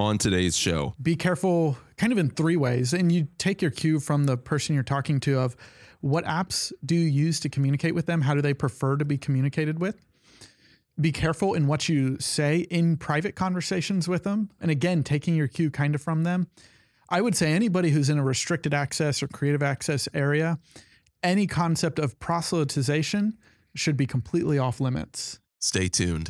on today's show. Be careful kind of in three ways. And you take your cue from the person you're talking to of what apps do you use to communicate with them? How do they prefer to be communicated with? Be careful in what you say in private conversations with them. And again, taking your cue kind of from them. I would say anybody who's in a restricted access or creative access area, any concept of proselytization should be completely off limits. Stay tuned.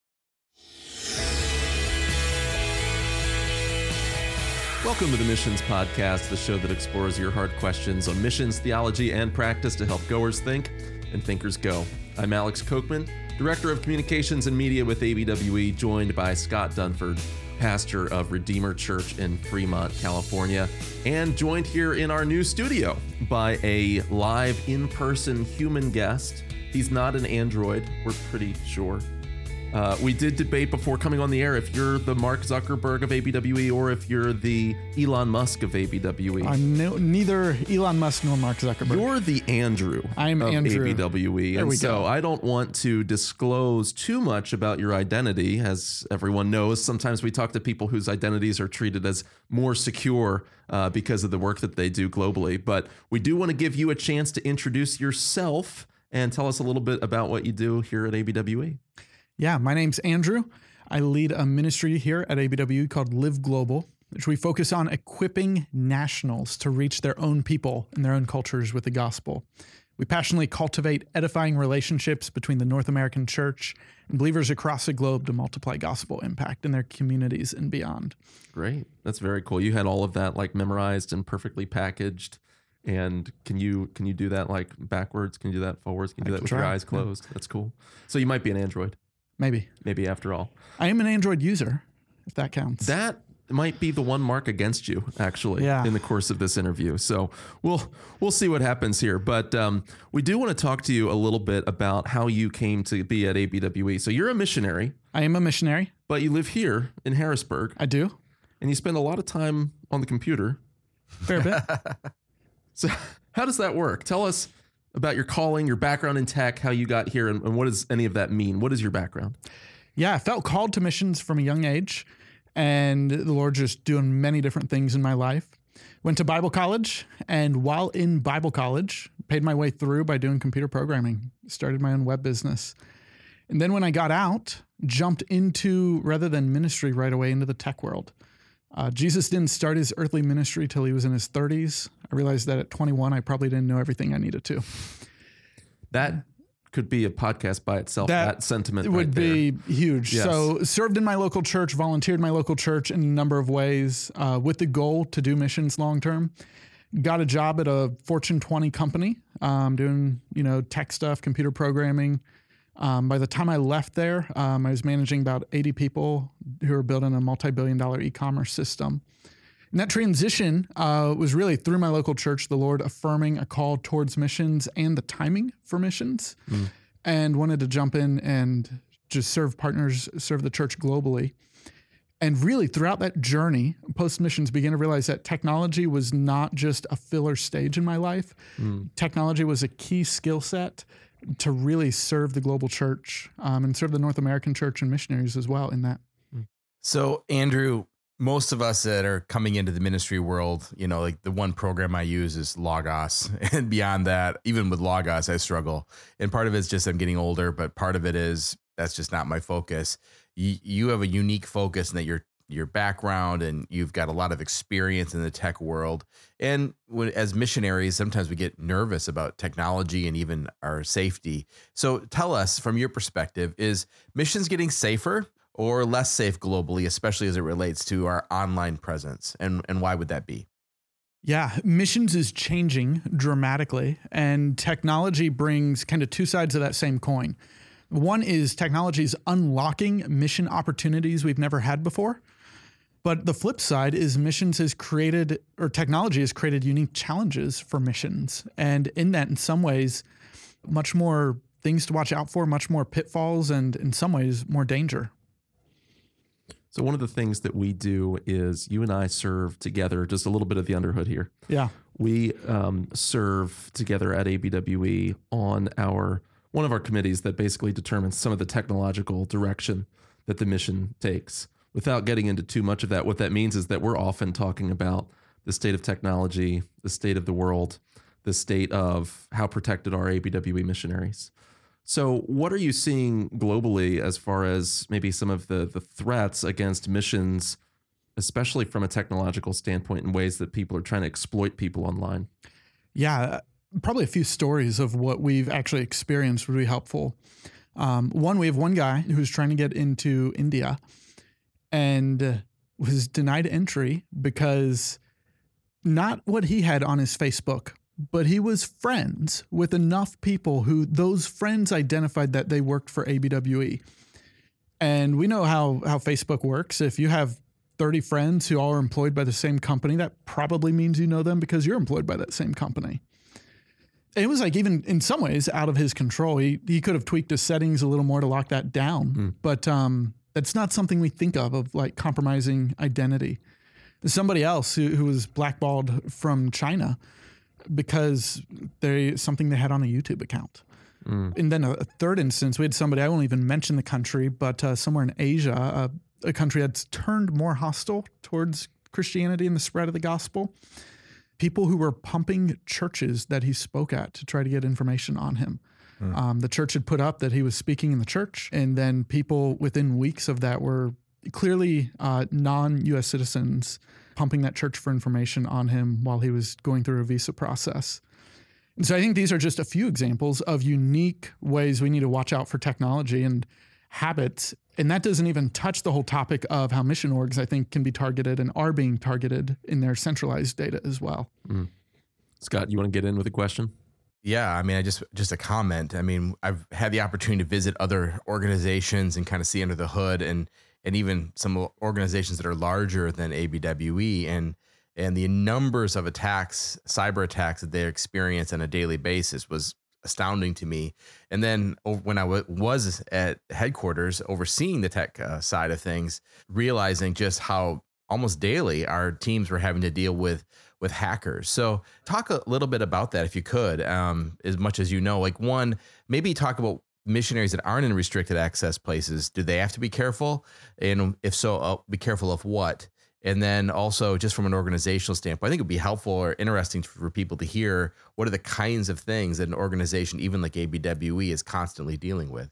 Welcome to the Missions Podcast, the show that explores your hard questions on missions, theology, and practice to help goers think and thinkers go. I'm Alex Kochman, Director of Communications and Media with ABWE, joined by Scott Dunford, pastor of Redeemer Church in Fremont, California, and joined here in our new studio by a live in-person human guest. He's not an android, we're pretty sure. We did debate before coming on the air if you're the Mark Zuckerberg of ABWE or if you're the Elon Musk of ABWE. I'm neither Elon Musk nor Mark Zuckerberg. You're the Andrew I'm of Andrew. ABWE. There and we so go. I don't want to disclose too much about your identity. As everyone knows, sometimes we talk to people whose identities are treated as more secure because of the work that they do globally. But we do want to give you a chance to introduce yourself and tell us a little bit about what you do here at ABWE. Yeah, my name's Andrew. I lead a ministry here at ABWE called Live Global, which we focus on equipping nationals to reach their own people and their own cultures with the gospel. We passionately cultivate edifying relationships between the North American church and believers across the globe to multiply gospel impact in their communities and beyond. Great. That's very cool. You had all of that like memorized and perfectly packaged. And can you do that like backwards? Can you do that forwards? Can you do that with your eyes closed? Yeah. That's cool. So you might be an android. Maybe after all. I am an Android user, if that counts. That might be the one mark against you, actually, in the course of this interview. So we'll see what happens here. But we do want to talk to you a little bit about how you came to be at ABWE. So you're a missionary. I am a missionary. But you live here in Harrisburg. I do. And you spend a lot of time on the computer. Fair bit. So how does that work? Tell us about your calling, your background in tech, how you got here, and what does any of that mean? What is your background? Yeah, I felt called to missions from a young age, and the Lord just doing many different things in my life. Went to Bible college, and while in Bible college, paid my way through by doing computer programming, started my own web business. And then when I got out, jumped into, rather than ministry right away, into the tech world. Jesus didn't start his earthly ministry till he was in his 30s. I realized that at 21, I probably didn't know everything I needed to. That could be a podcast by itself, that sentiment It would be huge. Yes. So served in my local church, volunteered in my local church in a number of ways with the goal to do missions long term. Got a job at a Fortune 20 company doing tech stuff, computer programming. By the time I left there, I was managing about 80 people who were building a multi-billion-dollar e-commerce system. And that transition was really through my local church, the Lord affirming a call towards missions and the timing for missions, and wanted to jump in and just serve partners, serve the church globally. And really throughout that journey, post-missions began to realize that technology was not just a filler stage in my life. Technology was a key skill set to really serve the global church and serve the North American church and missionaries as well in that. So, Andrew, most of us that are coming into the ministry world, like the one program I use is Logos. And beyond that, even with Logos, I struggle. And part of it's just I'm getting older, but part of it is that's just not my focus. You have a unique focus in that your background and you've got a lot of experience in the tech world. And as missionaries, sometimes we get nervous about technology and even our safety. So tell us, from your perspective, is missions getting safer or less safe globally, especially as it relates to our online presence? And why would that be? Yeah, missions is changing dramatically, and technology brings kind of two sides of that same coin. One is technology is unlocking mission opportunities we've never had before. But the flip side is technology has created unique challenges for missions. And in that, in some ways, much more things to watch out for, much more pitfalls, and in some ways, more danger. So one of the things that we do is you and I serve together, just a little bit of the underhood here. Yeah. We serve together at ABWE on one of our committees that basically determines some of the technological direction that the mission takes. without getting into too much of that, what that means is that we're often talking about the state of technology, the state of the world, the state of how protected are ABWE missionaries. So what are you seeing globally as far as maybe some of the threats against missions, especially from a technological standpoint, in ways that people are trying to exploit people online? Yeah, probably a few stories of what we've actually experienced would be helpful. We have one guy who's trying to get into India and was denied entry because not what he had on his Facebook, but he was friends with enough people who those friends identified that they worked for ABWE. And we know how Facebook works. If you have 30 friends who all are employed by the same company, that probably means you know them because you're employed by that same company. And it was like, even in some ways, out of his control. He could have tweaked his settings a little more to lock that down. But that's not something we think of like compromising identity. Somebody else who was blackballed from China because something they had on a YouTube account. And then a third instance, we had somebody, I won't even mention the country, but somewhere in Asia, a country that's turned more hostile towards Christianity and the spread of the gospel. People who were pumping churches that he spoke at to try to get information on him. The church had put up that he was speaking in the church, and then people within weeks of that were clearly non-U.S. citizens pumping that church for information on him while he was going through a visa process. And so I think these are just a few examples of unique ways we need to watch out for technology and habits. And that doesn't even touch the whole topic of how mission orgs, I think, can be targeted and are being targeted in their centralized data as well. Scott, you want to get in with a question? Yeah, I mean, just a comment. I mean, I've had the opportunity to visit other organizations and kind of see under the hood, and even some organizations that are larger than ABWE, and the numbers of attacks, cyber attacks that they experience on a daily basis was astounding to me. And then when I was at headquarters overseeing the tech side of things, realizing just how almost daily our teams were having to deal with hackers. So talk a little bit about that if you could, as much as you know. Like, one, maybe talk about missionaries that aren't in restricted access places. Do they have to be careful? And if so, be careful of what? And then also, just from an organizational standpoint, I think it'd be helpful or interesting for people to hear what are the kinds of things that an organization, even like ABWE, is constantly dealing with.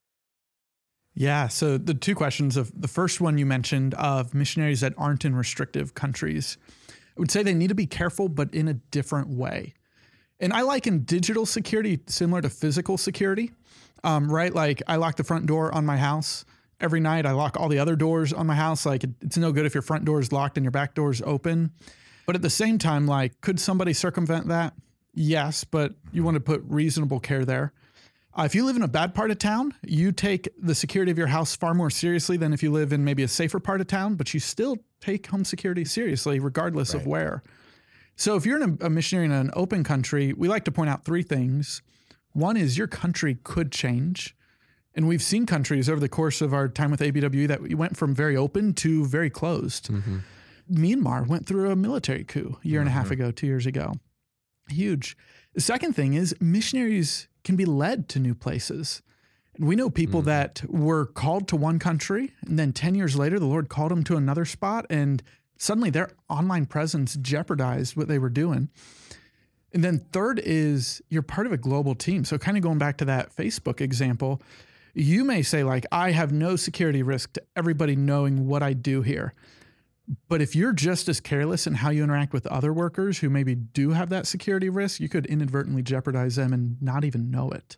Yeah. So the two questions of the first one you mentioned of missionaries that aren't in restrictive countries, I would say they need to be careful, but in a different way. And I liken digital security similar to physical security, right? Like, I lock the front door on my house every night. I lock all the other doors on my house. Like, it's no good if your front door is locked and your back door is open. But at the same time, like, could somebody circumvent that? Yes, but you want to put reasonable care there. If you live in a bad part of town, you take the security of your house far more seriously than if you live in maybe a safer part of town, but you still take home security seriously regardless of where. So if you're in a missionary in an open country, we like to point out three things. One is your country could change. And we've seen countries over the course of our time with ABWE that we went from very open to very closed. Myanmar went through a military coup a year and a half ago, 2 years ago. Huge. The second thing is missionaries can be led to new places. And we know people that were called to one country, and then 10 years later, the Lord called them to another spot, and suddenly their online presence jeopardized what they were doing. And then third is you're part of a global team. So kind of going back to that Facebook example, you may say, like, I have no security risk to everybody knowing what I do here. But if you're just as careless in how you interact with other workers who maybe do have that security risk, you could inadvertently jeopardize them and not even know it.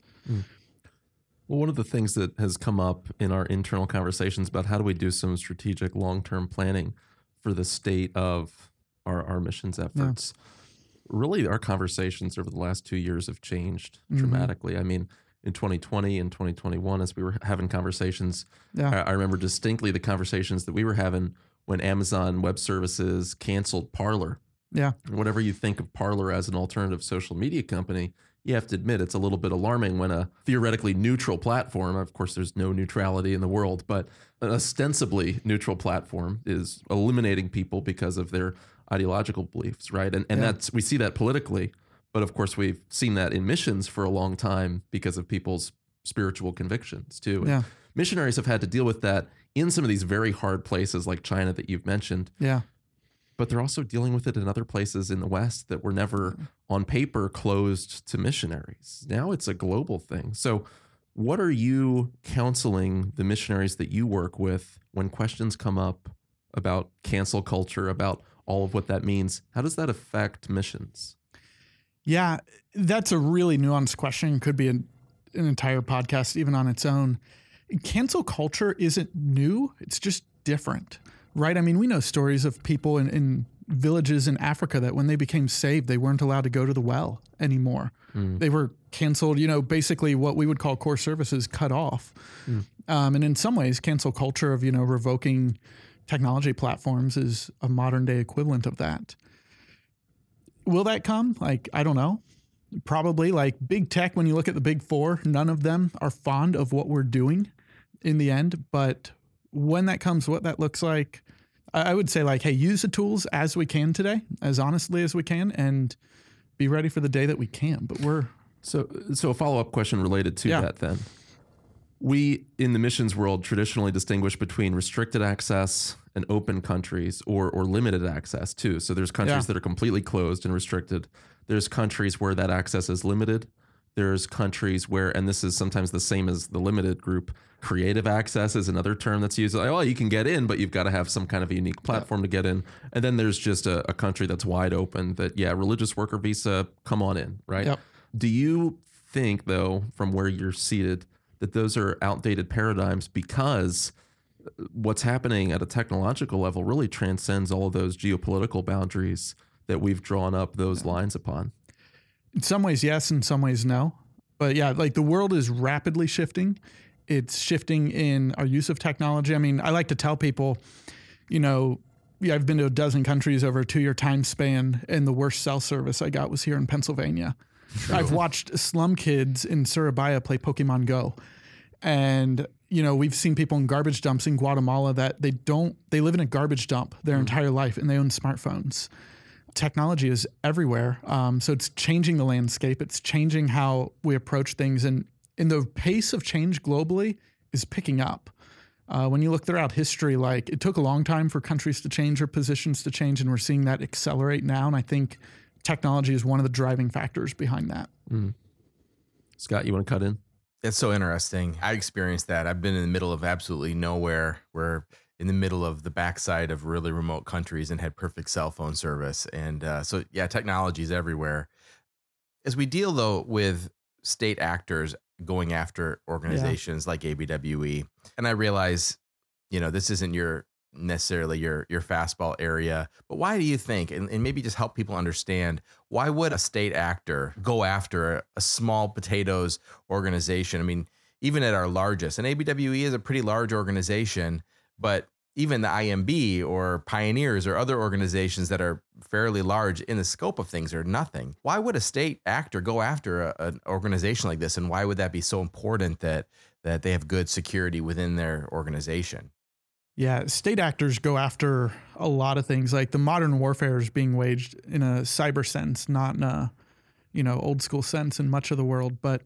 Well, one of the things that has come up in our internal conversations about how do we do some strategic long-term planning for the state of our missions efforts, really our conversations over the last 2 years have changed dramatically. I mean, in 2020 and 2021, as we were having conversations, I remember distinctly the conversations that we were having when Amazon Web Services canceled Parler. Whatever you think of Parler as an alternative social media company, you have to admit it's a little bit alarming when a theoretically neutral platform, of course there's no neutrality in the world, but an ostensibly neutral platform is eliminating people because of their ideological beliefs, right? And that's, we see that politically, but of course we've seen that in missions for a long time because of people's spiritual convictions too. And missionaries have had to deal with that in some of these very hard places like China that you've mentioned. Yeah. But they're also dealing with it in other places in the West that were never on paper closed to missionaries. Now it's a global thing. So what are you counseling the missionaries that you work with when questions come up about cancel culture, about all of what that means? How does that affect missions? Yeah, that's a really nuanced question. Could be an entire podcast even on its own. Cancel culture isn't new. It's just different, right? I mean, we know stories of people in villages in Africa that when they became saved, they weren't allowed to go to the well anymore. They were canceled, basically what we would call core services cut off. And in some ways, cancel culture of, revoking technology platforms is a modern day equivalent of that. Will that come? I don't know. Probably. Big tech, when you look at the big four, none of them are fond of what we're doing in the end. But when that comes, what that looks like, I would say hey, use the tools as we can today, as honestly as we can, and be ready for the day that we can. But we're... So a follow-up question related to that then. We, in the missions world, traditionally distinguish between restricted access and open countries, or limited access too. So there's countries that are completely closed and restricted. There's countries where that access is limited. There's countries where, and this is sometimes the same as the limited group, creative access is another term that's used. You can get in, but you've got to have some kind of a unique platform to get in. And then there's just a country that's wide open that, religious worker visa, come on in, right? Yep. Do you think, though, from where you're seated, that those are outdated paradigms because what's happening at a technological level really transcends all of those geopolitical boundaries that we've drawn up those lines upon? In some ways, yes. In some ways, no. But the world is rapidly shifting. It's shifting in our use of technology. I mean, I like to tell people, I've been to a dozen countries over a 2-year time span, and the worst cell service I got was here in Pennsylvania. I've watched slum kids in Surabaya play Pokemon Go. And, we've seen people in garbage dumps in Guatemala that they live in a garbage dump their entire life, and they own smartphones. Technology is everywhere. So it's changing the landscape. It's changing how we approach things. And the pace of change globally is picking up. When you look throughout history, it took a long time for countries to change or positions to change, and we're seeing that accelerate now. And I think technology is one of the driving factors behind that. Scott, you want to cut in? It's so interesting. I experienced that. I've been in the middle of absolutely nowhere. We're in the middle of the backside of really remote countries and had perfect cell phone service. And technology is everywhere. As we deal, though, with state actors going after organizations like ABWE, and I realize, this isn't necessarily your fastball area, but why do you think, and maybe just help people understand, why would a state actor go after a small potatoes organization? I mean, even at our largest, and ABWE is a pretty large organization, but even the IMB or Pioneers or other organizations that are fairly large in the scope of things are nothing. Why would a state actor go after an organization like this? And why would that be so important that they have good security within their organization? Yeah, state actors go after a lot of things. The modern warfare is being waged in a cyber sense, not in a, old school sense in much of the world. But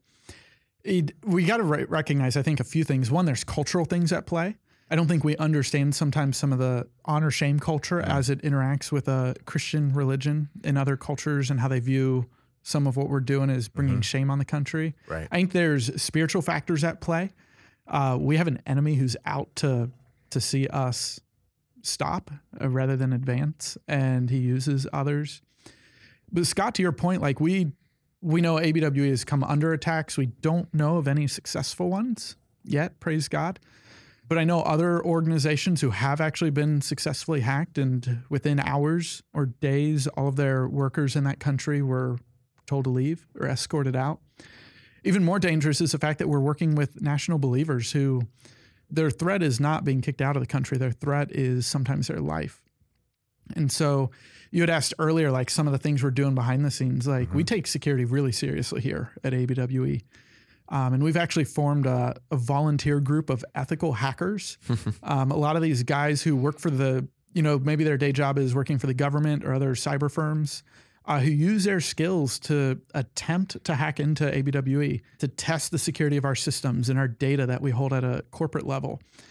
we got to recognize, I think, a few things. One, there's cultural things at play. I don't think we understand sometimes some of the honor shame culture as it interacts with a Christian religion in other cultures, and how they view some of what we're doing as bringing shame on the country. Right. I think there's spiritual factors at play. We have an enemy who's out to see us stop rather than advance, and he uses others. But Scott, to your point, we know ABWE has come under attacks. We don't know of any successful ones yet, praise God. But I know other organizations who have actually been successfully hacked, and within hours or days, all of their workers in that country were told to leave or escorted out. Even more dangerous is the fact that we're working with national believers who their threat is not being kicked out of the country. Their threat is sometimes their life. And so you had asked earlier, some of the things we're doing behind the scenes, we take security really seriously here at ABWE. And we've actually formed a volunteer group of ethical hackers. A lot of these guys who work for maybe their day job is working for the government or other cyber firms, who use their skills to attempt to hack into ABWE, to test the security of our systems and our data that we hold at a corporate level.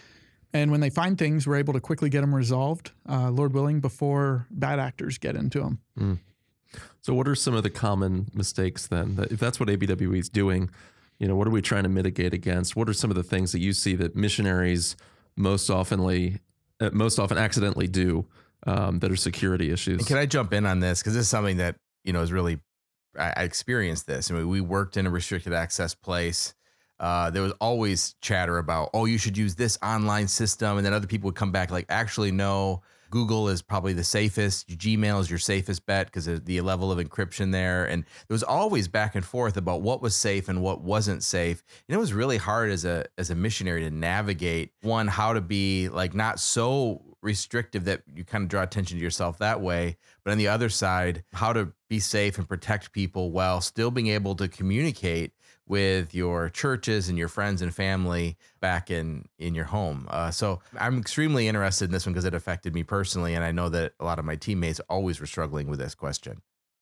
And when they find things, we're able to quickly get them resolved, Lord willing, before bad actors get into them. Mm. So what are some of the common mistakes then? If that's what ABWE is doing, what are we trying to mitigate against? What are some of the things that you see that missionaries most often accidentally do that are security issues? And can I jump in on this? Because this is something that, is really, I experienced this. I mean, we worked in a restricted access place. There was always chatter about, you should use this online system. And then other people would come back like, actually, no, Google is probably the safest. Gmail is your safest bet because of the level of encryption there. And there was always back and forth about what was safe and what wasn't safe. And it was really hard as a missionary to navigate, one, how to be like not so restrictive that you kind of draw attention to yourself that way. But on the other side, how to be safe and protect people while still being able to communicate with your churches and your friends and family back in your home. So I'm extremely interested in this one because it affected me personally. And I know that a lot of my teammates always were struggling with this question.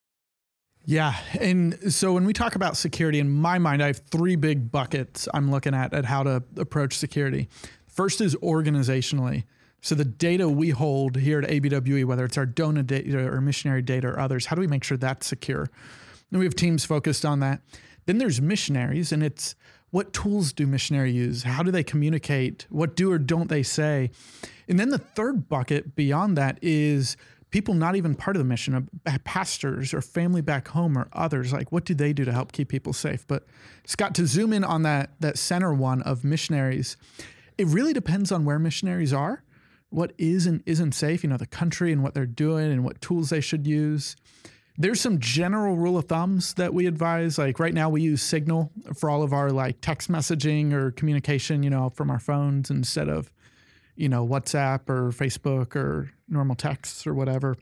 Yeah. And so when we talk about security, in my mind, I have three big buckets I'm looking at how to approach security. First is organizationally. So the data we hold here at ABWE, whether it's our donor data or missionary data or others, how do we make sure that's secure? And we have teams focused on that. Then there's missionaries, and it's what tools do missionaries use? How do they communicate? What do or don't they say? And then the third bucket beyond that is people not even part of the mission, pastors or family back home or others. Like, what do they do to help keep people safe? But Scott, to zoom in on that center one of missionaries, it really depends on where missionaries are, what is and isn't safe, the country and what they're doing and what tools they should use. There's some general rule of thumbs that we advise. Like right now we use Signal for all of our like text messaging or communication, from our phones instead of, WhatsApp or Facebook or normal texts or whatever.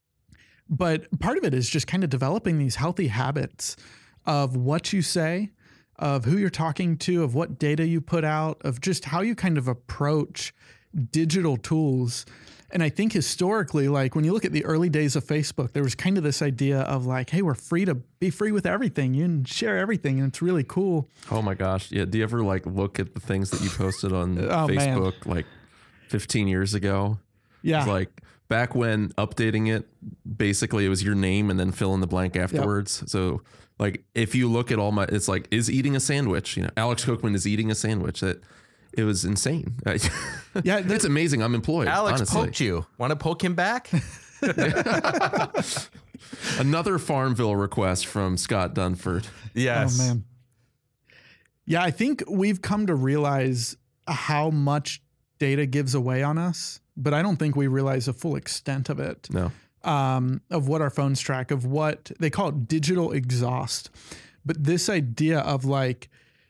But part of it is just kind of developing these healthy habits of what you say, of who you're talking to, of what data you put out, of just how you kind of approach digital tools. And I think historically, like when you look at the early days of Facebook, there was kind of this idea of like, hey, we're free to be free with everything. You can share everything. And it's really cool. Oh my gosh. Yeah. Do you ever like look at the things that you posted on Facebook like 15 years ago? Yeah. It's like back when updating it, basically it was your name and then fill in the blank afterwards. Yep. So like if you look at it's like, is eating a sandwich, Alex Kochman is eating a sandwich. It was insane. Yeah, it's amazing. I'm employed. Alex honestly. Poked you. Want to poke him back? Another Farmville request from Scott Dunford. Yes. Oh, man. Yeah, I think we've come to realize how much data gives away on us, but I don't think we realize the full extent of it. No. Of what our phones track, of what they call it digital exhaust. But this idea of like,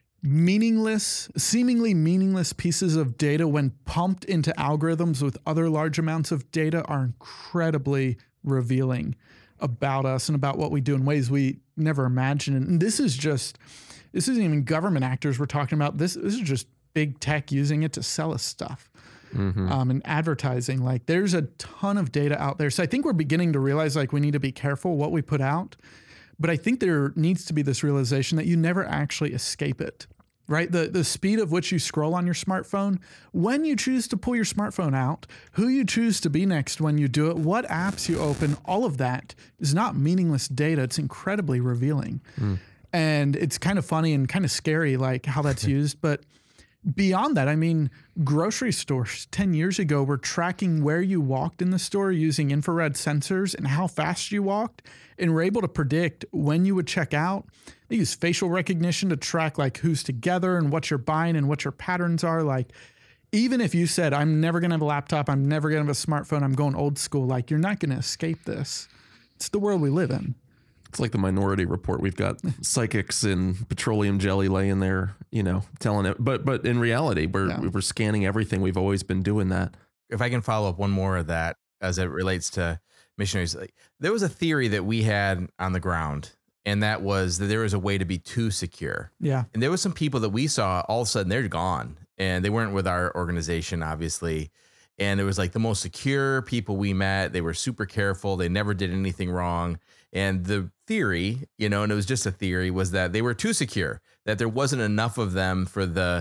seemingly meaningless pieces of data when pumped into algorithms with other large amounts of data are incredibly revealing about us and about what we do in ways we never imagined. And this isn't even government actors we're talking about. This is just big tech using it to sell us stuff. Mm-hmm. And advertising. Like there's a ton of data out there. So I think we're beginning to realize like we need to be careful what we put out. But I think there needs to be this realization that you never actually escape it, right? The speed of which you scroll on your smartphone, when you choose to pull your smartphone out, who you choose to be next when you do it, what apps you open, all of that is not meaningless data. It's incredibly revealing. And it's kind of funny and kind of scary, like how that's used. But beyond that, I mean, grocery stores 10 years ago were tracking where you walked in the store using infrared sensors and how fast you walked, and were able to predict when you would check out. They use facial recognition to track like who's together and what you're buying and what your patterns are. Like, even if you said, I'm never going to have a laptop, I'm never going to have a smartphone, I'm going old school, like you're not going to escape this. It's the world we live in. It's like the Minority Report. We've got psychics in petroleum jelly laying there, telling it. But in reality, we're scanning everything. We've always been doing that. If I can follow up one more of that as it relates to missionaries, there was a theory that we had on the ground, and that was that there was a way to be too secure. Yeah. And there was some people that we saw all of a sudden they're gone, and they weren't with our organization, obviously. And it was like the most secure people we met. They were super careful. They never did anything wrong. And the theory, and it was just a theory, was that they were too secure, that there wasn't enough of them for the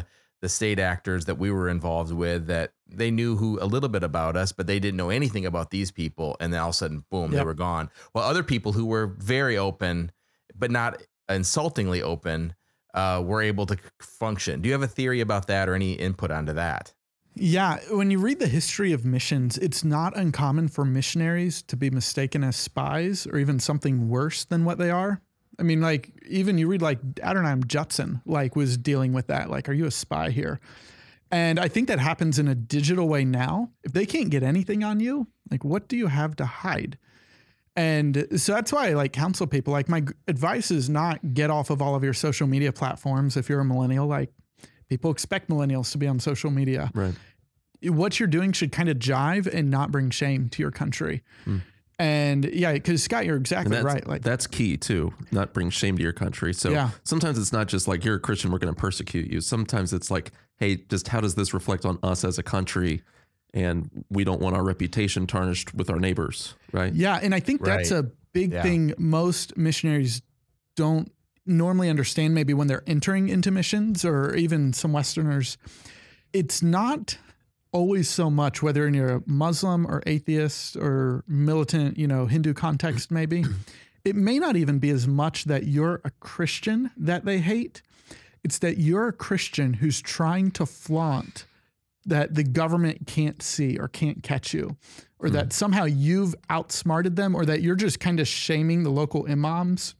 the state actors that we were involved with that they knew a little bit about us, but they didn't know anything about these people. And then all of a sudden, boom, they were gone. While other people who were very open, but not insultingly open, were able to function. Do you have a theory about that or any input onto that? Yeah. When you read the history of missions, it's not uncommon for missionaries to be mistaken as spies or even something worse than what they are. I mean, like, even you read like Adoniram Judson, like, was dealing with that. Like, are you a spy here? And I think that happens in a digital way now. If they can't get anything on you, like, what do you have to hide? And so that's why I like counsel people. Like, my advice is not get off of all of your social media platforms. If you're a millennial, like, people expect millennials to be on social media. Right. What you're doing should kind of jive and not bring shame to your country. And yeah, because Scott, you're exactly right. Like, that's key too, not bring shame to your country. So sometimes it's not just like, you're a Christian, we're going to persecute you. Sometimes it's like, hey, just how does this reflect on us as a country? And we don't want our reputation tarnished with our neighbors, right? Yeah, and I think that's a big thing most missionaries don't normally understand, maybe when they're entering into missions, or even some Westerners. It's not always so much whether you're a Muslim or atheist or militant, Hindu context, maybe. It may not even be as much that you're a Christian that they hate. It's that you're a Christian who's trying to flaunt that the government can't see or can't catch you, or that somehow you've outsmarted them, or that you're just kind of shaming the local imams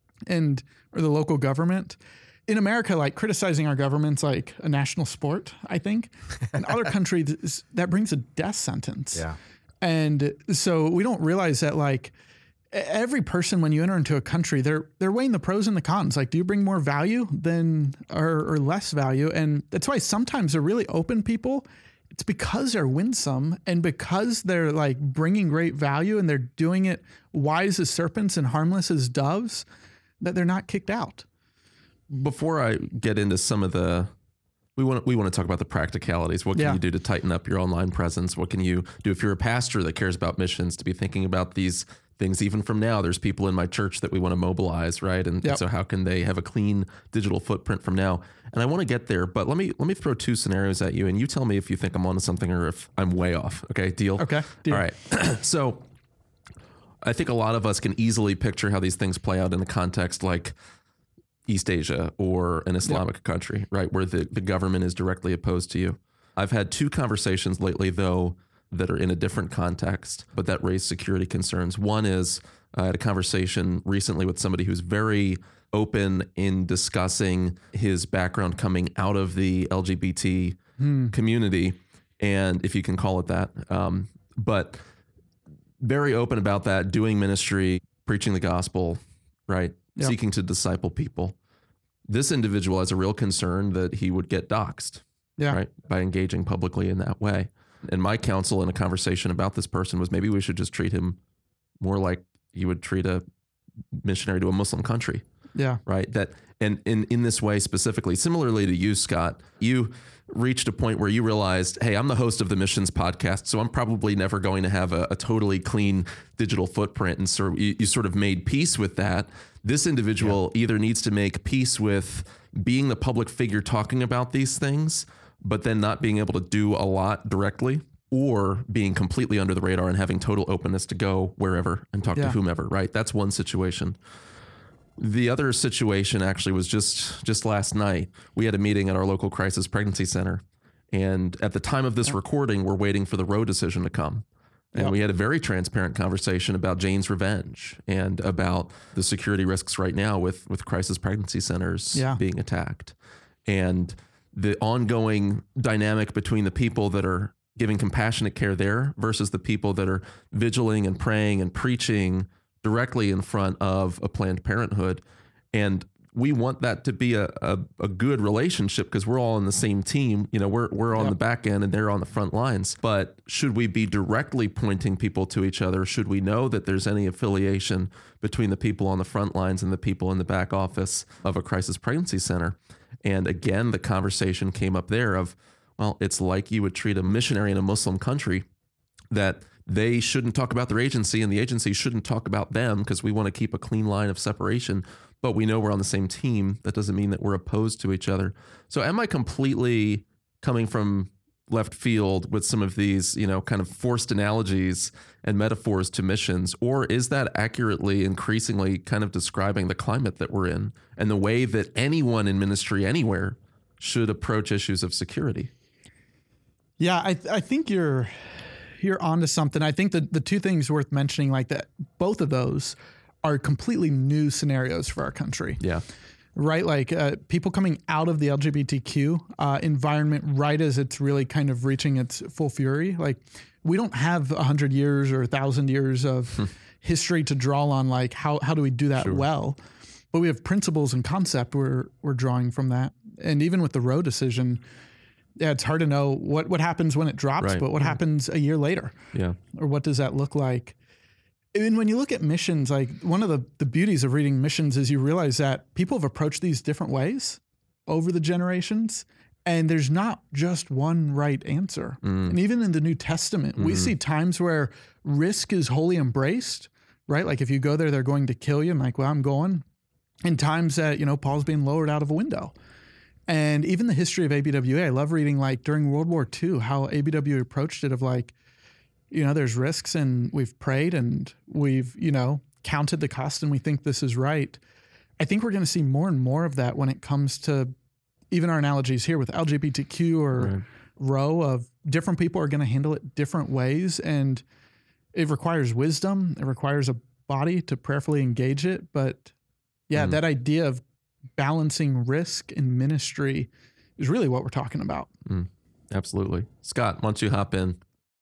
or the local government. In America, like, criticizing our government's like a national sport, I think. In other countries, that brings a death sentence. Yeah. And so we don't realize that, like, every person, when you enter into a country, they're weighing the pros and the cons. Like, do you bring more value than or less value? And that's why sometimes they're really open people. It's because they're winsome and because they're like bringing great value and they're doing it wise as serpents and harmless as doves, that they're not kicked out. Before I get into some of we want to talk about the practicalities. What can you do to tighten up your online presence? What can you do if you're a pastor that cares about missions, to be thinking about these things even from now? There's people in my church that we want to mobilize, right? And so how can they have a clean digital footprint from now? And I want to get there, but let me throw two scenarios at you, and you tell me if you think I'm onto something or if I'm way off. Okay, deal? Okay, deal. All right. So I think a lot of us can easily picture how these things play out in a context like East Asia or an Islamic country, right, where the government is directly opposed to you. I've had two conversations lately, though, that are in a different context, but that raise security concerns. One is I had a conversation recently with somebody who's very open in discussing his background coming out of the LGBT community, and if you can call it that, but very open about that, doing ministry, preaching the gospel, right? Yep. Seeking to disciple people. This individual has a real concern that he would get doxxed, right, by engaging publicly in that way. And my counsel in a conversation about this person was, maybe we should just treat him more like you would treat a missionary to a Muslim country. Yeah. Right. That, and in this way specifically, similarly to you, Scott, you reached a point where you realized, hey, I'm the host of the Missions Podcast, so I'm probably never going to have a totally clean digital footprint. And so you sort of made peace with that. This individual either needs to make peace with being the public figure talking about these things, but then not being able to do a lot directly, or being completely under the radar and having total openness to go wherever and talk to whomever, right? That's one situation. The other situation actually was just last night. We had a meeting at our local crisis pregnancy center. And at the time of this recording, we're waiting for the Roe decision to come. And we had a very transparent conversation about Jane's Revenge and about the security risks right now with crisis pregnancy centers being attacked. And the ongoing dynamic between the people that are giving compassionate care there versus the people that are vigiling and praying and preaching directly in front of a Planned Parenthood. And we want that to be a good relationship because we're all on the same team. You know, we're on the back end and they're on the front lines. But should we be directly pointing people to each other? Should we know that there's any affiliation between the people on the front lines and the people in the back office of a crisis pregnancy center? And again, the conversation came up there of, well, it's like you would treat a missionary in a Muslim country that they shouldn't talk about their agency and the agency shouldn't talk about them because we want to keep a clean line of separation, but we know we're on the same team. That doesn't mean that we're opposed to each other. So am I completely coming from left field with some of these, kind of forced analogies and metaphors to missions, or is that accurately, increasingly kind of describing the climate that we're in and the way that anyone in ministry anywhere should approach issues of security? Yeah, I think you're onto something. I think that the two things worth mentioning, like that, both of those are completely new scenarios for our country. Yeah. Right? Like people coming out of the LGBTQ environment right as it's really kind of reaching its full fury. Like we don't have 100 years or 1,000 years of history to draw on. Like how do we do that well? But we have principles and concept we're drawing from that. And even with the Roe decision, it's hard to know what happens when it drops, but what happens a year later? Yeah. Or what does that look like? And when you look at missions, like one of the beauties of reading missions is you realize that people have approached these different ways over the generations, and there's not just one right answer. And even in the New Testament, we see times where risk is wholly embraced, right? Like if you go there, they're going to kill you. I'm like, well, I'm going. And times that, Paul's being lowered out of a window. And even the history of ABWA, I love reading like during World War II, how ABWA approached it of like, there's risks and we've prayed and we've, counted the cost and we think this is right. I think we're going to see more and more of that when it comes to even our analogies here with LGBTQ or Roe, of different people are going to handle it different ways. And it requires wisdom. It requires a body to prayerfully engage it. But that idea of balancing risk in ministry is really what we're talking about. Absolutely. Scott, why don't you hop in?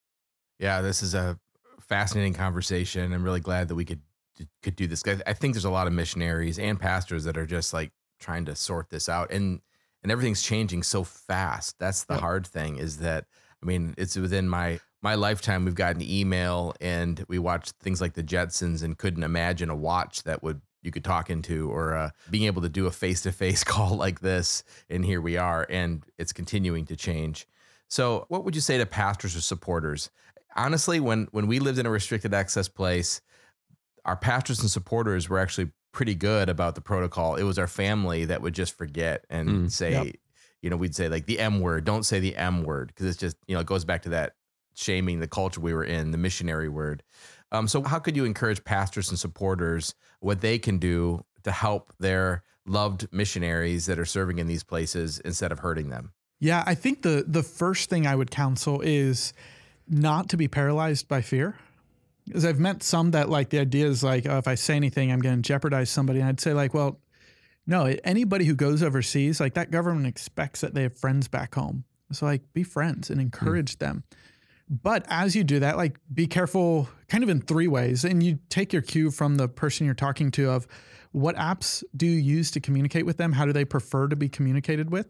Yeah, this is a fascinating conversation. I'm really glad that we could do this. I think there's a lot of missionaries and pastors that are just like trying to sort this out, and everything's changing so fast. That's the hard thing, is that, it's within my lifetime. We've gotten email and we watched things like the Jetsons and couldn't imagine a watch that you could talk into, or being able to do a face-to-face call like this. And here we are, and it's continuing to change. So what would you say to pastors or supporters? Honestly, when we lived in a restricted access place, our pastors and supporters were actually pretty good about the protocol. It was our family that would just forget and say, we'd say like the M word, don't say the M word. Because it's just, it goes back to that shaming the culture we were in, the missionary word. So how could you encourage pastors and supporters, what they can do to help their loved missionaries that are serving in these places instead of hurting them? Yeah, I think the first thing I would counsel is not to be paralyzed by fear. Because I've met some that like the idea is like, if I say anything, I'm going to jeopardize somebody. And I'd say like, well, no, anybody who goes overseas, like that government expects that they have friends back home. So like be friends and encourage them. But as you do that, like be careful kind of in three ways. And you take your cue from the person you're talking to of what apps do you use to communicate with them? How do they prefer to be communicated with?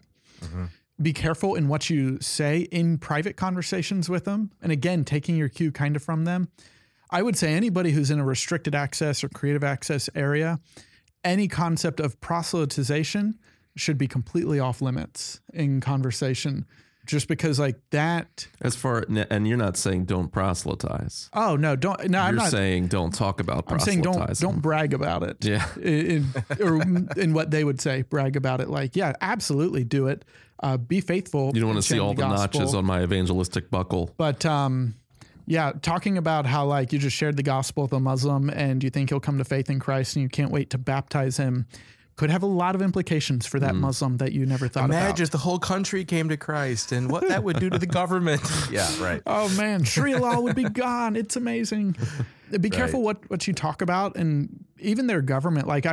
Be careful in what you say in private conversations with them. And again, taking your cue kind of from them. I would say anybody who's in a restricted access or creative access area, any concept of proselytization should be completely off limits in conversation, just because like that. And you're not saying don't proselytize. Oh no, don't. No, I'm not saying don't talk about proselytizing. I'm saying don't brag about it. Yeah. in what they would say, brag about it. Like, yeah, absolutely do it. Be faithful. You don't want to see all the notches on my evangelistic buckle. But yeah, talking about how like you just shared the gospel with a Muslim and you think he'll come to faith in Christ and you can't wait to baptize him could have a lot of implications for that Muslim that you never thought about. Imagine if the whole country came to Christ and what that would do to the government. Yeah, right. Oh man, Sharia law would be gone. It's amazing. Be careful what you talk about, and even their government. Like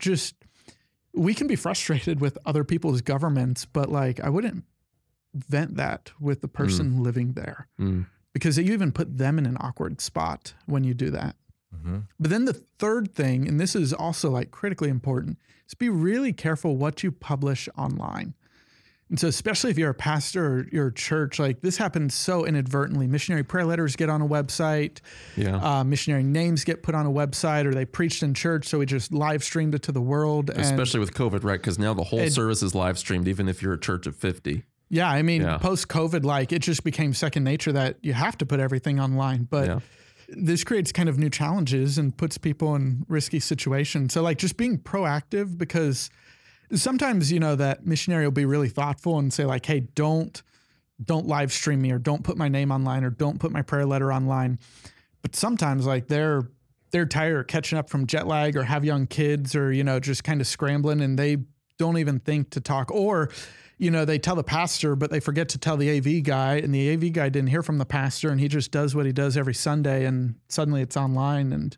we can be frustrated with other people's governments, but like I wouldn't vent that with the person living there. Because you even put them in an awkward spot when you do that. But then the third thing, and this is also like critically important, is be really careful what you publish online. And so especially if you're a pastor or you're a church, like this happens so inadvertently. Missionary prayer letters get on a website. Yeah. Missionary names get put on a website, or they preached in church, so we just live streamed it to the world. Especially with COVID, right? Because now the whole service is live streamed, even if you're a church of 50. Yeah, I mean, Yeah. post-COVID, like it just became second nature that you have to put everything online. But Yeah. this creates kind of new challenges and puts people in risky situations. So like just being proactive, because sometimes, that missionary will be really thoughtful and say like, hey, don't live stream me, or don't put my name online, or don't put my prayer letter online. But sometimes like they're tired or catching up from jet lag, or have young kids, or, just kind of scrambling, and they don't even think to talk, or, they tell the pastor, but they forget to tell the AV guy, and the AV guy didn't hear from the pastor, and he just does what he does every Sunday, and suddenly it's online. And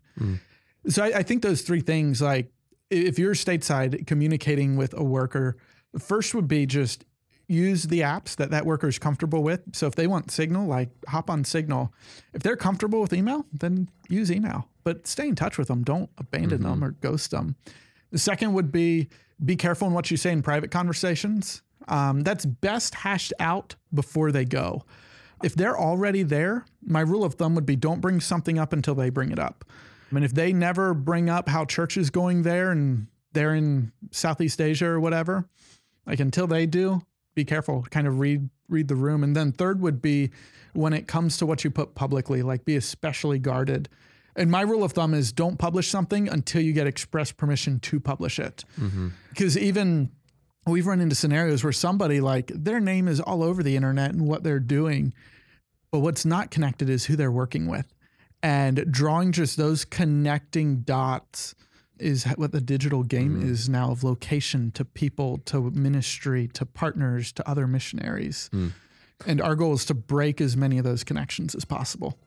so I think those three things, like if you're stateside communicating with a worker, the first would be just use the apps that worker is comfortable with. So if they want Signal, like hop on Signal. If they're comfortable with email, then use email, but stay in touch with them. Don't abandon them or ghost them. The second would be careful in what you say in private conversations. That's best hashed out before they go. If they're already there, my rule of thumb would be don't bring something up until they bring it up. I mean, if they never bring up how church is going there and they're in Southeast Asia or whatever, like until they do, be careful, kind of read the room. And then third would be when it comes to what you put publicly, like be especially guarded. And my rule of thumb is don't publish something until you get express permission to publish it. Because even we've run into scenarios where somebody, like their name is all over the internet and what they're doing, but what's not connected is who they're working with. And drawing just those connecting dots is what the digital game is now, of location to people, to ministry, to partners, to other missionaries. And our goal is to break as many of those connections as possible.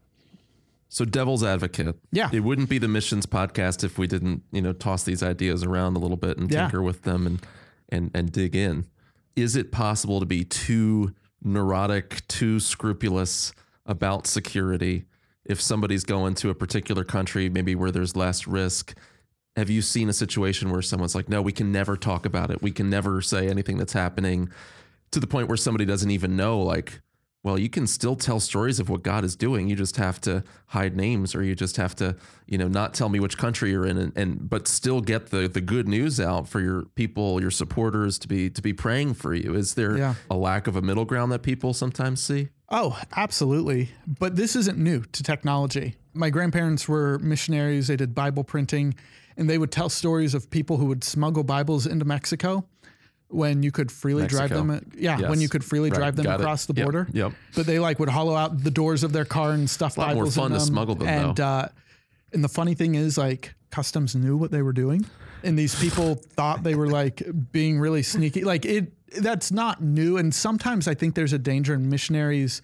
So devil's advocate. Yeah. It wouldn't be the Missions Podcast if we didn't, toss these ideas around a little bit and tinker with them and dig in. Is it possible to be too neurotic, too scrupulous about security if somebody's going to a particular country, maybe where there's less risk? Have you seen a situation where someone's like, no, we can never talk about it, we can never say anything that's happening, to the point where somebody doesn't even know, like, well, you can still tell stories of what God is doing. You just have to hide names, or you just have to, not tell me which country you're in, but still get the good news out for your people, your supporters to be praying for you. Is there a lack of a middle ground that people sometimes see? Oh, absolutely. But this isn't new to technology. My grandparents were missionaries. They did Bible printing, and they would tell stories of people who would smuggle Bibles into Mexico when you could freely drive them. When you could freely drive them across the border. Yep. But they would hollow out the doors of their car and stuff Bibles in them. A lot more fun to smuggle them, though. And the funny thing is, like, customs knew what they were doing, and these people thought they were like being really sneaky. Like that's not new. And sometimes I think there's a danger in missionaries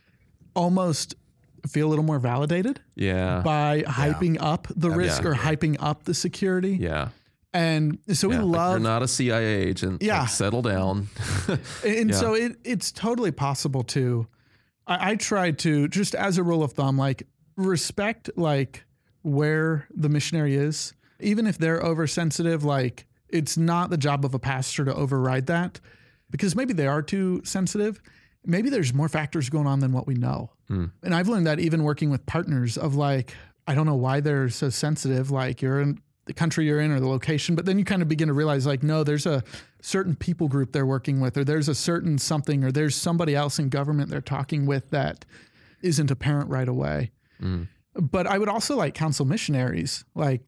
almost feel a little more validated by hyping up the risk or hyping up the security. Yeah. And so we love, like you're not a CIA agent. Like, settle down. And so it's totally possible to, I try to, just as a rule of thumb, like respect like where the missionary is, even if they're oversensitive. Like it's not the job of a pastor to override that, because maybe they are too sensitive. Maybe there's more factors going on than what we know. And I've learned that even working with partners of like, I don't know why they're so sensitive. Like you're in the country you're in or the location, but then you kind of begin to realize like, no, there's a certain people group they're working with, or there's a certain something, or there's somebody else in government they're talking with that isn't apparent right away. But I would also like counsel missionaries, like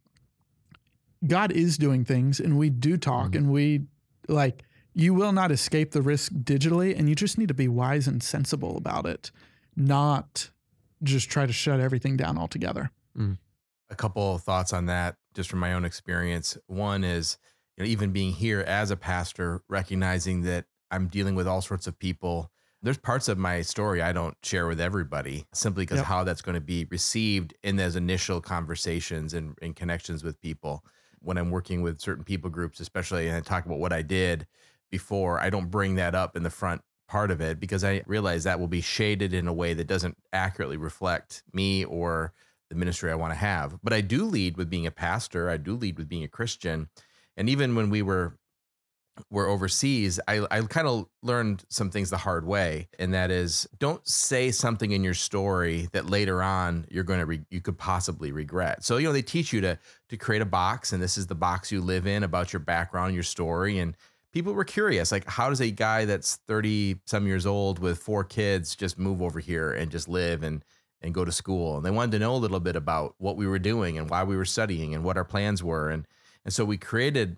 God is doing things, and we do talk, and we like, you will not escape the risk digitally, and you just need to be wise and sensible about it, not just try to shut everything down altogether. A couple of thoughts on that, just from my own experience. One is, even being here as a pastor, recognizing that I'm dealing with all sorts of people. There's parts of my story I don't share with everybody, simply because how that's going to be received in those initial conversations and connections with people. When I'm working with certain people groups, especially, and I talk about what I did before, I don't bring that up in the front part of it, because I realize that will be shaded in a way that doesn't accurately reflect me or the ministry I want to have. But I do lead with being a pastor. I do lead with being a Christian. And even when we were overseas, I kind of learned some things the hard way. And that is, don't say something in your story that later on you could possibly regret. So, they teach you to create a box, and this is the box you live in about your background, your story. And people were curious, like, how does a guy that's 30 some years old with 4 kids just move over here and just live and go to school? And they wanted to know a little bit about what we were doing and why we were studying and what our plans were. And so we created,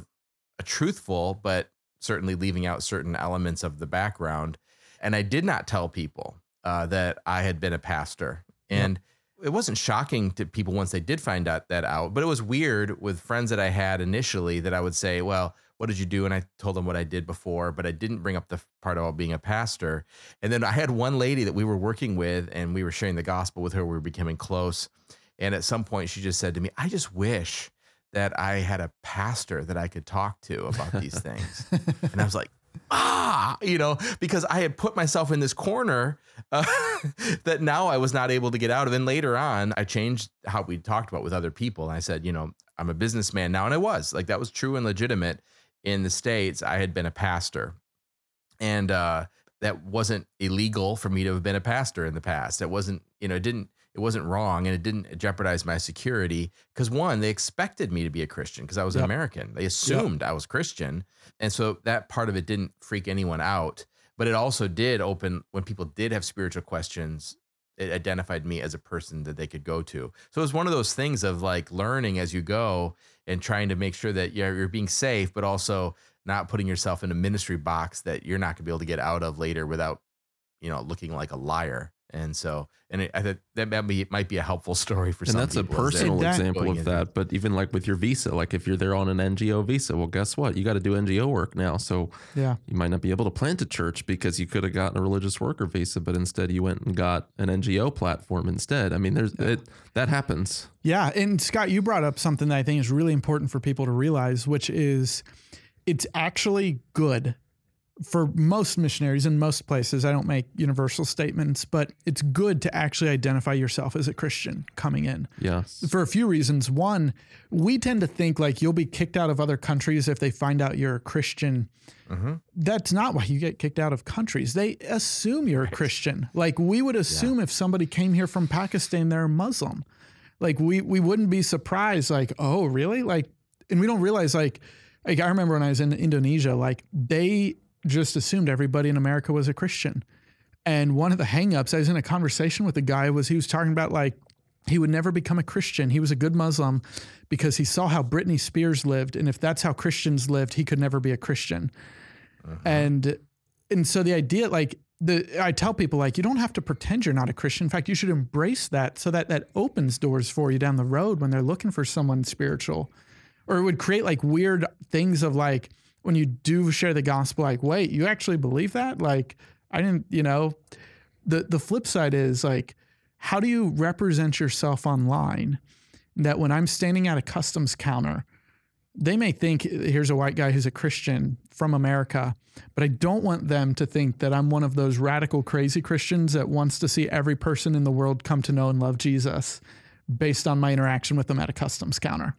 a truthful, but certainly leaving out certain elements of the background. And I did not tell people that I had been a pastor. And it wasn't shocking to people once they did find out, but it was weird with friends that I had initially that I would say, well, what did you do? And I told them what I did before, but I didn't bring up the part about being a pastor. And then I had one lady that we were working with, and we were sharing the gospel with her. We were becoming close. And at some point she just said to me, I just wish that I had a pastor that I could talk to about these things. And I was like, because I had put myself in this corner that now I was not able to get out of. And later on, I changed how we talked about with other people. And I said, I'm a businessman now. And I was like, that was true and legitimate in the States. I had been a pastor, and that wasn't illegal for me to have been a pastor in the past. It wasn't, it wasn't wrong, and it didn't jeopardize my security because, one, they expected me to be a Christian because I was an American. They assumed I was Christian. And so that part of it didn't freak anyone out. But it also did open, when people did have spiritual questions, it identified me as a person that they could go to. So it was one of those things of like learning as you go and trying to make sure that you're being safe, but also not putting yourself in a ministry box that you're not going to be able to get out of later without, looking like a liar. And so, I think that might be a helpful story for some people. And that's a personal example of that. But even like with your visa, like if you're there on an NGO visa, well, guess what? You got to do NGO work now. So you might not be able to plant a church because you could have gotten a religious worker visa, but instead you went and got an NGO platform instead. I mean, that happens. Yeah. And Scott, you brought up something that I think is really important for people to realize, which is it's actually good for most missionaries in most places. I don't make universal statements, but it's good to actually identify yourself as a Christian coming in. Yes. For a few reasons. One, we tend to think like you'll be kicked out of other countries if they find out you're a Christian. Mm-hmm. That's not why you get kicked out of countries. They assume you're a Christian. Like we would assume if somebody came here from Pakistan, they're Muslim. Like we wouldn't be surprised. Like, oh, really? Like, and we don't realize like I remember when I was in Indonesia, like they just assumed everybody in America was a Christian. And one of the hangups, I was in a conversation with a guy, he was talking about like, he would never become a Christian. He was a good Muslim because he saw how Britney Spears lived. And if that's how Christians lived, he could never be a Christian. And so the idea, like I tell people like, you don't have to pretend you're not a Christian. In fact, you should embrace that so that opens doors for you down the road when they're looking for someone spiritual. Or it would create like weird things of like, when you do share the gospel, like, wait, you actually believe that? Like, I didn't, the flip side is like, how do you represent yourself online that when I'm standing at a customs counter, they may think here's a white guy who's a Christian from America, but I don't want them to think that I'm one of those radical, crazy Christians that wants to see every person in the world come to know and love Jesus based on my interaction with them at a customs counter.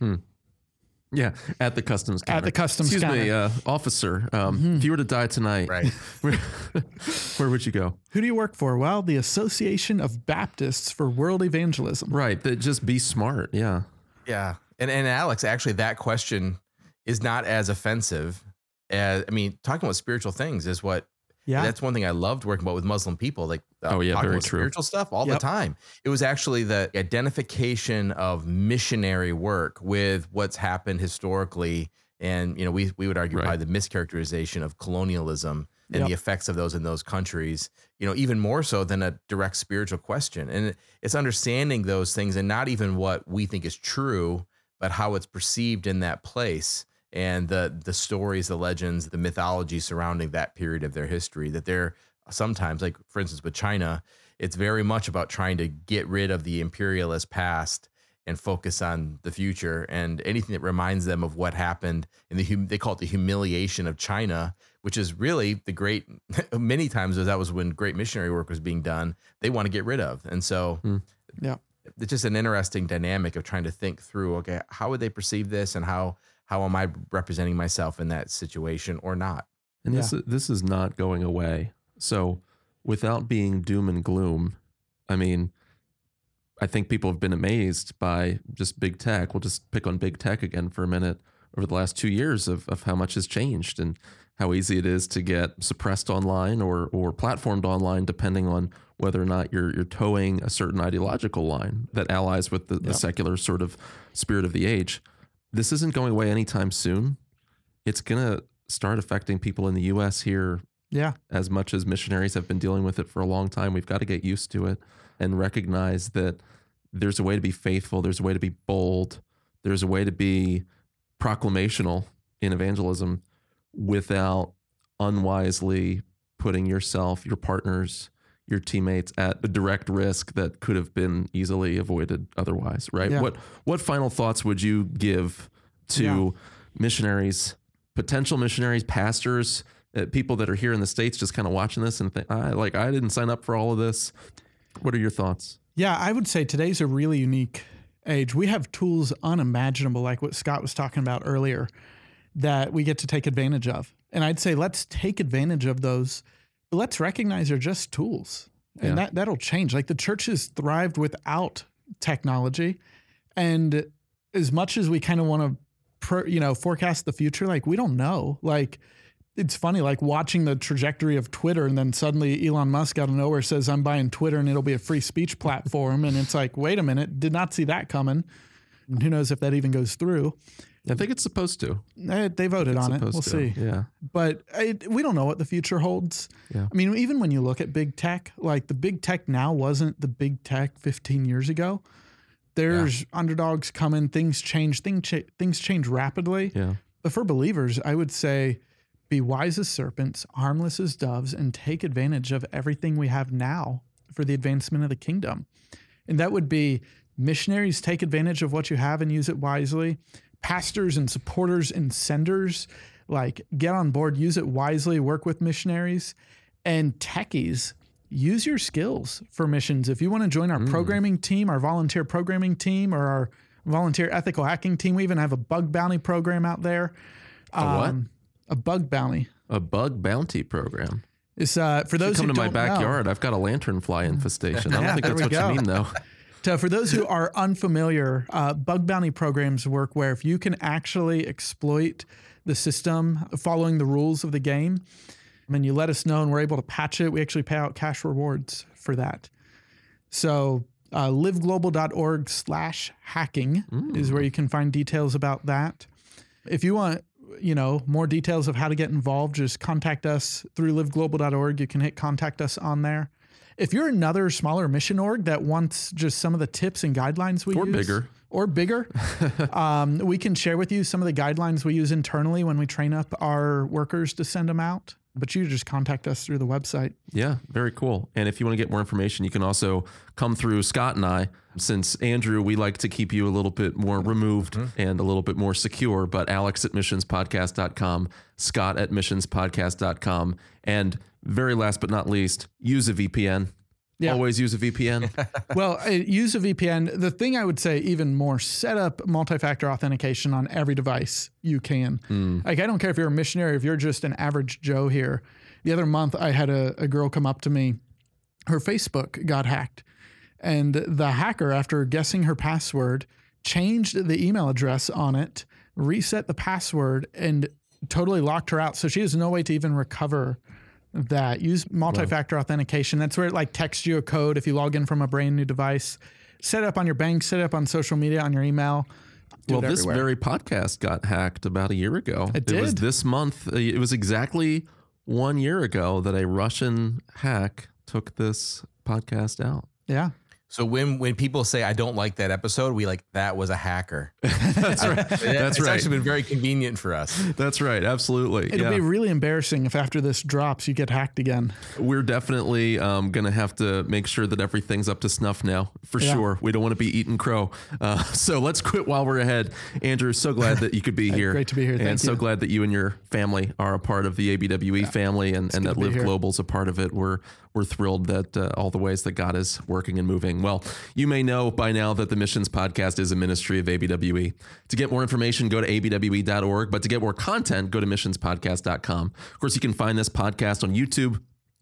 Yeah, at the customs counter. At the customs counter. Excuse me, officer, if you were to die tonight, right. where would you go? Who do you work for? Well, the Association of Baptists for World Evangelism. Right, just be smart, yeah. Yeah, and Alex, actually that question is not as offensive as, talking about spiritual things is what, that's one thing I loved working about with Muslim people, like talking about true. Spiritual stuff all the time. It was actually the identification of missionary work with what's happened historically. And, we would argue probably the mischaracterization of colonialism and the effects of those in those countries, even more so than a direct spiritual question. And it's understanding those things and not even what we think is true, but how it's perceived in that place. And the stories, the legends, the mythology surrounding that period of their history, that they're sometimes, like for instance with China, it's very much about trying to get rid of the imperialist past and focus on the future, and anything that reminds them of what happened in they call it the humiliation of China, which is really the great, many times that was when great missionary work was being done, they want to get rid of. And so it's just an interesting dynamic of trying to think through, okay, how would they perceive this, and how am I representing myself in that situation or not? And this is not going away. So without being doom and gloom, I think people have been amazed by just big tech. We'll just pick on big tech again for a minute over the last 2 years of how much has changed and how easy it is to get suppressed online or platformed online, depending on whether or not you're towing a certain ideological line that allies with the secular sort of spirit of the age. This isn't going away anytime soon. It's going to start affecting people in the U.S. here as much as missionaries have been dealing with it for a long time. We've got to get used to it and recognize that there's a way to be faithful. There's a way to be bold. There's a way to be proclamational in evangelism without unwisely putting yourself, your partners, your teammates at a direct risk that could have been easily avoided otherwise, right? Yeah. What final thoughts would you give to missionaries, potential missionaries, pastors, people that are here in the States just kind of watching this and think, I didn't sign up for all of this. What are your thoughts? Yeah, I would say today's a really unique age. We have tools unimaginable, like what Scott was talking about earlier, that we get to take advantage of. And I'd say let's take advantage of those. But let's recognize they're just tools, and that'll change. Like the church has thrived without technology, and as much as we kind of want to, forecast the future, like we don't know. Like it's funny, like watching the trajectory of Twitter, and then suddenly Elon Musk out of nowhere says, "I'm buying Twitter, and it'll be a free speech platform." And it's like, wait a minute, did not see that coming. And who knows if that even goes through? I think it's supposed to. They voted on it. We'll see. Yeah. But we don't know what the future holds. Yeah. I mean, even when you look at big tech, like the big tech now wasn't the big tech 15 years ago. There's underdogs coming. Things change. Things change rapidly. Yeah. But for believers, I would say be wise as serpents, harmless as doves, and take advantage of everything we have now for the advancement of the kingdom. And that would be missionaries, take advantage of what you have and use it wisely. Pastors and supporters and senders, like get on board, use it wisely, work with missionaries. And techies, use your skills for missions. If you want to join our programming team, our volunteer programming team, or our volunteer ethical hacking team, we even have a bug bounty program out there. What? A bug bounty. A bug bounty program. It's for those who come to my don't backyard. know. I've got a lanternfly infestation. I don't think that's what you mean, though. So for those who are unfamiliar, bug bounty programs work where if you can actually exploit the system following the rules of the game, and you let us know and we're able to patch it, we actually pay out cash rewards for that. So liveglobal.org/hacking is where you can find details about that. If you want, more details of how to get involved, just contact us through liveglobal.org. You can hit contact us on there. If you're another smaller mission org that wants just some of the tips and guidelines we use. Or bigger, we can share with you some of the guidelines we use internally when we train up our workers to send them out. But you just contact us through the website. Yeah, very cool. And if you want to get more information, you can also come through Scott and I. Since Andrew, we like to keep you a little bit more removed and a little bit more secure, but Alex at missionspodcast.com, Scott at missionspodcast.com. And very last but not least, use a VPN. Yeah. Always use a VPN. Well, use a VPN. The thing I would say even more, set up multi-factor authentication on every device you can. Like, I don't care if you're a missionary, if you're just an average Joe here. The other month, I had a girl come up to me. Her Facebook got hacked. And the hacker, after guessing her password, changed the email address on it, reset the password, and totally locked her out. So she has no way to even recover that. Use multi-factor authentication. That's where it like texts you a code if you log in from a brand new device. Set it up on your bank, set it up on social media, on your email. Well, this very podcast got hacked about a year ago. It did. Was this month. It was exactly 1 year ago that a Russian hack took this podcast out. Yeah. So when people say, I don't like that episode, we like, that was a hacker. That's right. That's it's right. actually been very convenient for us. That's right. Absolutely. It'll be really embarrassing if after this drops, you get hacked again. We're definitely going to have to make sure that everything's up to snuff now, for sure. We don't want to be eating crow. So let's quit while we're ahead. Andrew, so glad that you could be here. Great to be here. Thank you. And so glad that you and your family are a part of the ABWE family and that Live Global's a part of it. We're thrilled that all the ways that God is working and moving. Well, you may know by now that the Missions Podcast is a ministry of ABWE. To get more information, go to abwe.org. But to get more content, go to missionspodcast.com. Of course, you can find this podcast on YouTube,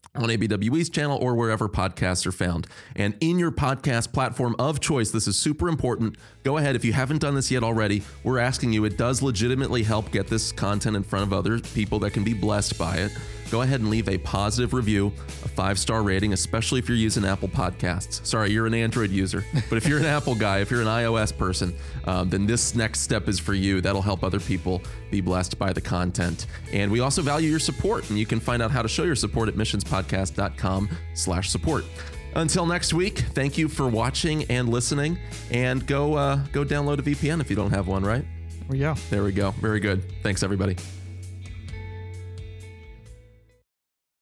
on ABWE's channel or wherever podcasts are found. And in your podcast platform of choice, this is super important. Go ahead. If you haven't done this yet already, we're asking you. It does legitimately help get this content in front of other people that can be blessed by it. Go ahead and leave a positive review, a 5-star rating, especially if you're using Apple Podcasts. Sorry, you're an Android user, but if you're an Apple guy, if you're an iOS person, then this next step is for you. That'll help other people be blessed by the content. And we also value your support, and you can find out how to show your support at missionspodcast.com/support. Until next week, thank you for watching and listening, and go download a VPN if you don't have one, right? Yeah. There we go. Very good. Thanks, everybody.